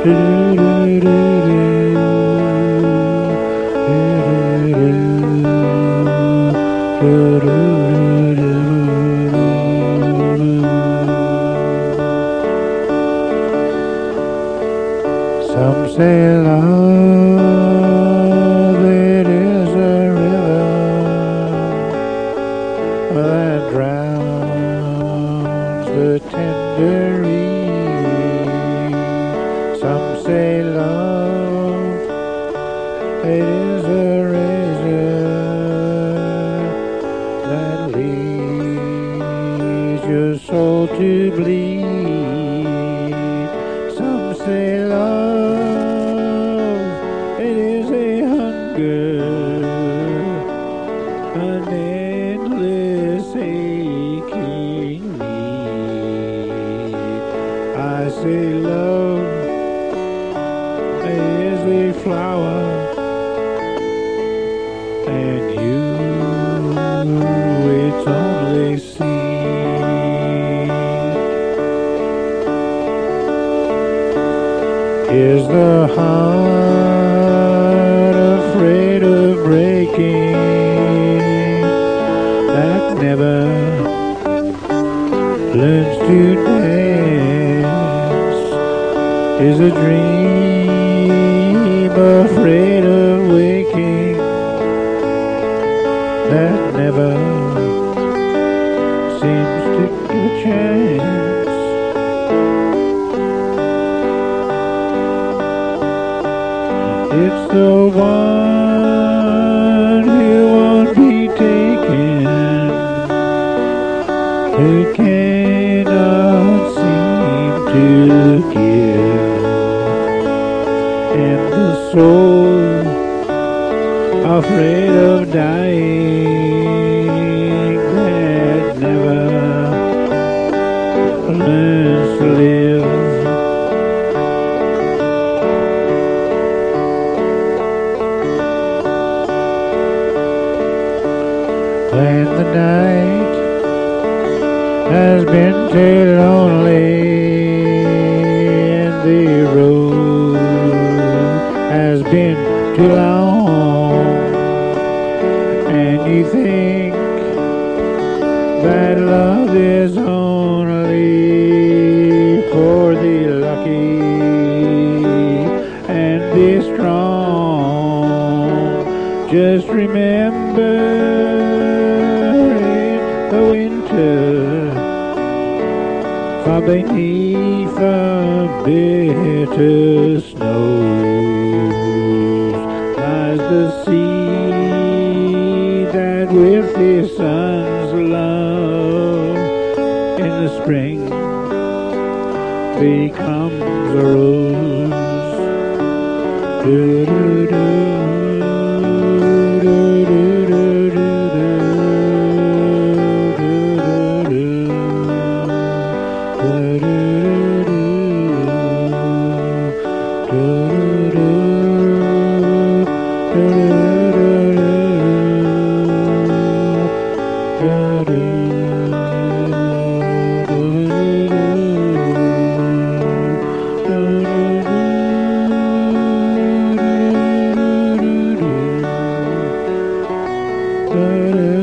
Some say love, it is a river that drowns the tender reed. Some say love, it is a razor that leads your soul to bleed. Some say love, it is a hunger, an endless aching need. I say love is a flower, and you its only seed. Is the heart afraid of breaking, that never learns to dance? Is a dream afraid of waking, that never seems to give a chance? It's the one who won't be taken, who cannot seem to give, and the soul afraid of dying, that never learns to live. When the night has been too lonely and the road has been too long, and you think that love is only for the lucky and the strong, just remember the winter, far beneath the bitter snows, lies the seed that with the sun's love in the spring becomes a rose. Do-do-do. Da-da.